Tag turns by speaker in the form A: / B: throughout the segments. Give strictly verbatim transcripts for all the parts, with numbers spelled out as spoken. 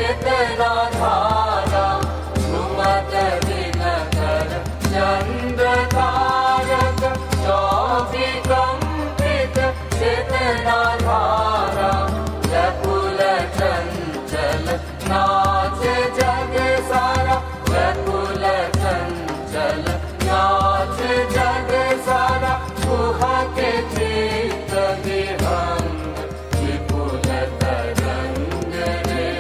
A: चेतना धारा झुमत दिनकर चंद्र तारक चौभी कंपित चेतना धारा व्याकुल चंचल नाचे जग सारा व्याकुल चंचल नाचे जग सारा कुहके चित्त विहंग विपुल तरंग रे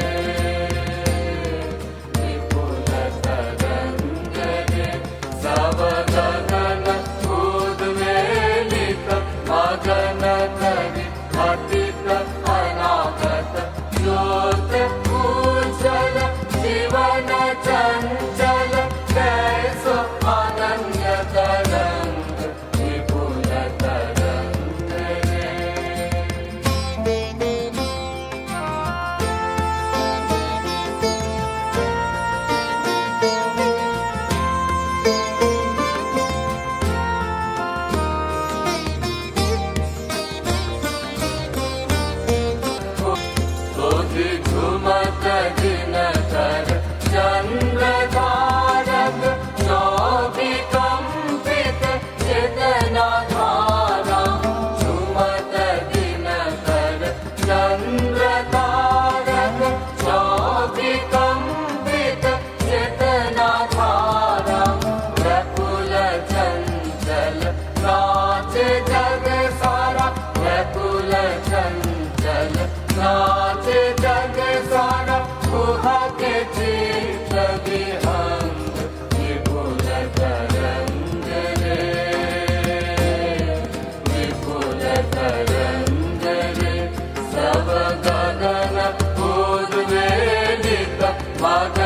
A: विपुल तरंग रे सब गगन उद्वेलित मगन करि अतीत अनागत ज्योत उज्जवल जीवन चंचल कैसो अनन्य तरंग विपुल तरंग रे। सोधि झुमत दिनकर चंद्र तारक चौभी कंपित चेतना धारा झुमत दिनकर चंद्र तारक चौभी कंपित चेतना धारा व्याकुल चंचल नाचे जग सारा व्याकुल चंचल नाचे जग सारा कुहके चित्त विहंग विपुल तरंग रे विपुल तरंग रे सब गगन उद्वेलित मगन